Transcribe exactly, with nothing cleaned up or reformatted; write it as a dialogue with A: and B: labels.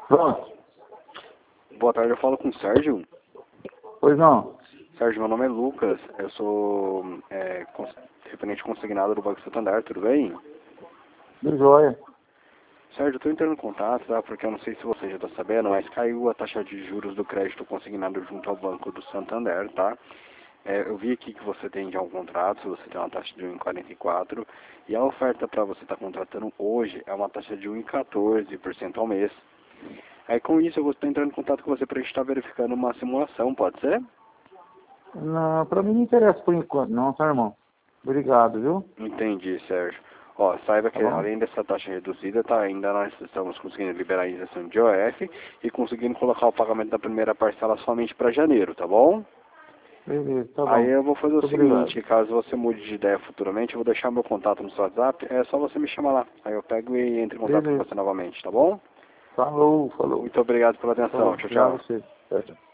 A: Pronto.
B: Boa tarde, eu falo com o Sérgio.
A: Pois não.
B: Sérgio, meu nome é Lucas, eu sou é, cons referente consignado do Banco Santander, tudo bem?
A: De joia.
B: Sérgio, eu estou entrando em contato, tá? Porque eu não sei se você já está sabendo, mas caiu a taxa de juros do crédito consignado junto ao Banco do Santander, tá? É, eu vi aqui que você tem já um contrato, você tem uma taxa de um vírgula quarenta e quatro e a oferta para você estar tá contratando hoje é uma taxa de um vírgula quatorze por cento ao mês. Aí com isso eu vou estar entrando em contato com você para a gente estar verificando uma simulação, pode ser?
A: Não, pra mim não interessa por enquanto, não, tá, irmão? Obrigado, viu?
B: Entendi, Sérgio. Ó, saiba
A: Tá
B: que
A: bom?
B: além dessa taxa reduzida, tá, ainda nós estamos conseguindo liberar a isenção de I O F e conseguindo colocar o pagamento da primeira parcela somente para janeiro, tá bom?
A: Beleza, tá
B: Aí
A: bom.
B: eu vou fazer o
A: Muito obrigado.
B: seguinte, caso você mude de ideia futuramente, eu vou deixar meu contato no seu WhatsApp, é só você me chamar lá. Aí eu pego e entro em contato com
A: Beleza.
B: você novamente, tá bom?
A: Falou, falou.
B: Muito obrigado pela atenção.
A: Falou.
B: Tchau,
A: Obrigado a
B: tchau.
A: você. Tchau, tchau.